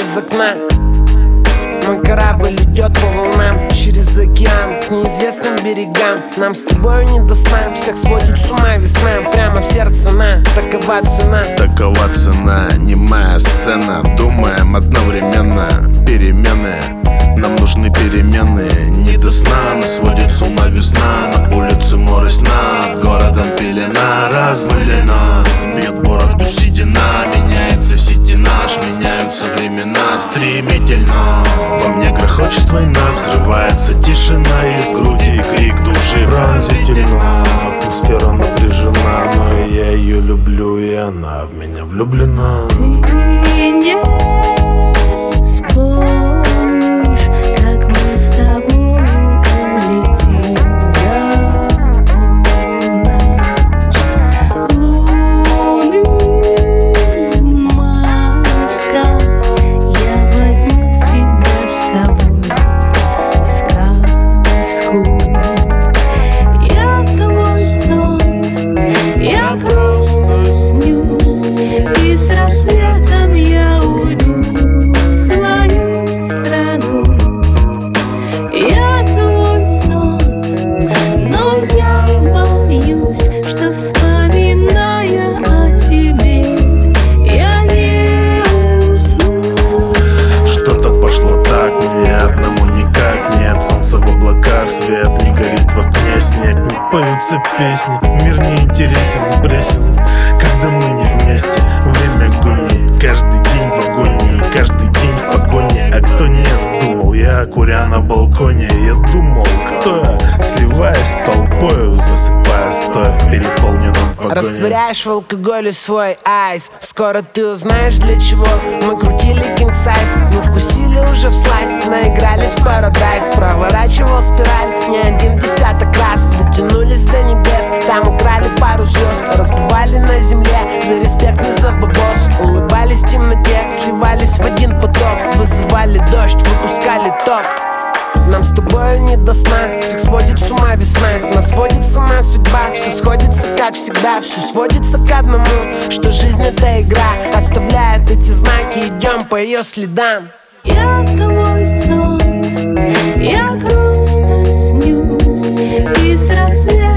из окна. Мой корабль идет по волнам через океан к неизвестным берегам. Нам с тобой не до сна, всех сводит с ума весна. Прямо в сердце на, такова цена. Такова цена, немая сцена. Думаем одновременно, перемены. Нам нужны перемены, не до сна. Нас сводит с ума весна. На улице море сна, над городом пелена развалена. Бьет бороду седина, меняется сети наш, меняются времена стремительно. Во мне грохочет война, взрывается тишина. Из груди крик души пронзительно. Атмосфера напряжена, но я ее люблю, и она в меня влюблена. Ты не вспомнишь, как мы с тобою улетим в полночь. Луны маска, я возьму тебя с собой в сказку. Я твой сон, я просто снюсь, и с рассветом я уйду в свою страну. Я твой сон, но я боюсь, что, вспоминая о тебе, я не усну. Что-то пошло так, мне одному никак. Нет солнца в облаках, свет не горит в окне, снег, не поются песни. Мир не интересен, пресен, когда мы не вместе. Время гонит, каждый день в агонии, каждый день в погоне. А кто нет, думал я, куря на балконе. Я думал, кто я, сливаясь с толпою, засыпая стоя в переполненном вагоне. Растворяешь в алкоголе свой айс. Скоро ты узнаешь, для чего мы крутили king size. Мы вкусили уже в сласть, наигрались в парадайз. Проворачивал спираль не один десяток раз. Дотянулись до небес, там украли пару звезд. Раздавали на земле за респект, не за бабос. Улыбались в темноте, сливались в один поток. Вызывали дождь, выпускали ток. Нам с тобой не до сна, всех сводит с ума весна. Нас сводит с ума судьба, все сходится как всегда. Все сводится к одному, что жизнь это игра. Оставляет эти знаки, идем по ее следам. Я твой сон, я просто снюсь, и с рассветом